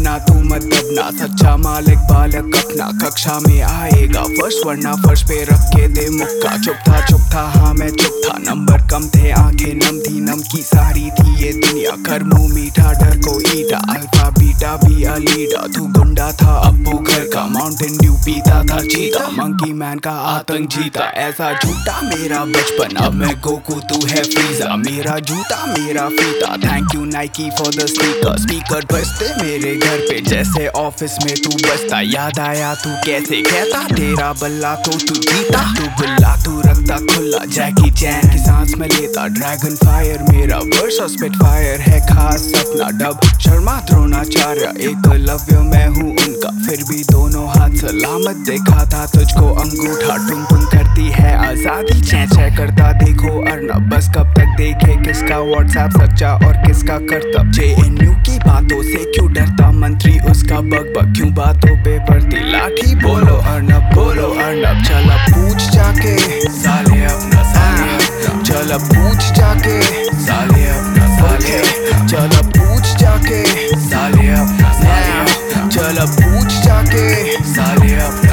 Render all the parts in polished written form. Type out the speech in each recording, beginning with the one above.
करना तू मत दबना, सच्चा मालिक बालक अपना। कक्षा में आएगा फर्स्ट वरना फर्श पे रख के दे मुक्का। चुप था हाँ मैं चुप था, नंबर कम थे आंखें नम थी, नम की सारी थी ये दुनिया। कर मुंह मीठा डर को eta, alpha beta be a leader. तू गुंडा था अब्बू घर का, माउंटेन ड्यू पीता था चीता, मंकी मैन का आतंक जीता। ऐसा झूठा मेरा बचपन, अब मैं गोकू तू है फ्रीजा। मेरा जूता मेरा फीता, thank you Nike for the sneaker. Speaker बजते मेरे घर पे जैसे ऑफिस में तू बजता। याद आया तू कैसे कहता, तेरा बल्ला तो तू जीता। तू गुल्ला तू रखता खुला, जैकी चैन की सांस में लेता। ड्रैगन फायर मेरा वर्स और स्पिट फायर है खास सपना। डब शर्मा द्रोणाचार्य एकलव्य मैं हूँ उनका, फिर भी दोनों हाथ सलामत देखा था तुझको अंगूठा। टुन टुन करती है आजादी, चै करता देखो अर्नब। बस कब तक देखे किसका व्हाट्सएप सच्चा और किसका करतब। JNU की बातों से क्यों डरता मंत्री, उसका बग क्यों बातों पे पड़ती लाठी। बोलो अर्नब चल अब पूछ जाके साले अपना, चल अब पूछ जाके साले अपना, चल अब पूछ जाके साले अपना, चल अब पूछ जाके साले अपना।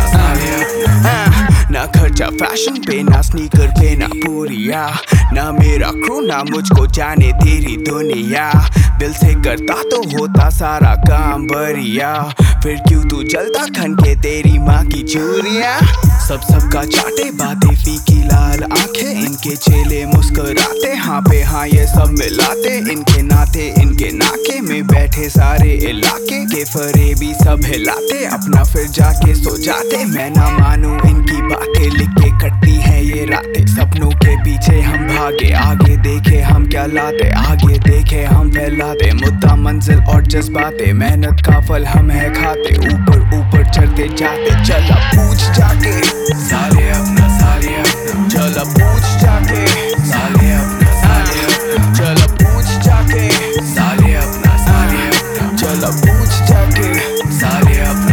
ना खर्चा फैशन पे, ना स्नीकर पे, ना पूरिया। ना मेरा क्रू ना मुझको जाने तेरी दुनिया। दिल से करता तो होता सारा काम बढ़िया, फिर क्यों तू जलता खन के तेरी माँ की चूरिया। सबका चाटे बातें फीकी लाल आंखें, इनके चेले मुस्कुराते हाँ पे हाँ ये सब मिलाते। इनके नाते इनके नाके में बैठे सारे इलाके के फरेबी सब हिलाते, अपना फिर जाके सो जाते। मैं ना मानूं इनकी बातें, लिख के कटती है ये रातें। सपनों के पीछे हम भागे, आगे देखे हम क्या लाते, आगे देखे हम फैलाते। मुद्दा मंजिल और जज्बाते, मेहनत का फल हम है खाते। ऊपर ऊपर चढ़ते जाते, चल अब पूछ जाके साले अपना, चल अब पूछ जाके साले अपना, चल अब पूछ जाके साले अपना, चल अब पूछ जाके साले अपना।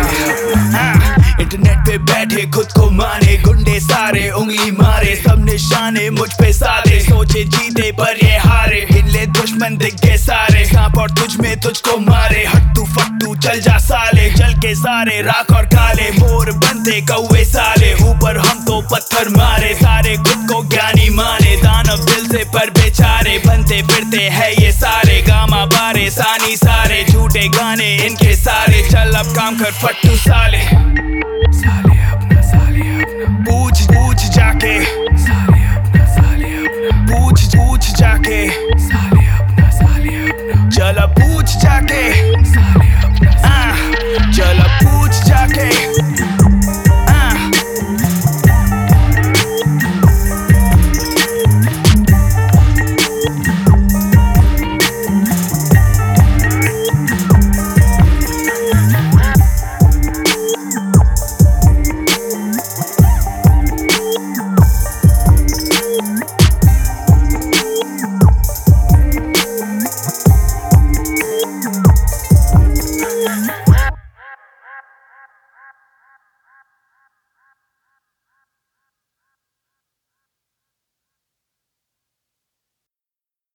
इंटरनेट पे बैठे खुद को मारे गुंडे सारे, उंगली मारे सब निशाने मुझ पे सारे। सोचे जीते पर ये हारे, गिनले दुश्मन दिख गए सारे। सांप और तुझ में तुझको मारे, हट्टू फट्टू चल जा साले। जल के सारे राख और काले, मोर बनते कौवे साले। ऊपर हम तो पत्थर मारे, सारे खुद को ज्ञानी माने। दानव दिल से पर बेचारे, बनते फिरते है ये सारे। गामा बारे सानी सारे, झूठे गाने इनके सारे। चल अब काम कर फट्टू साले, पूछ जाके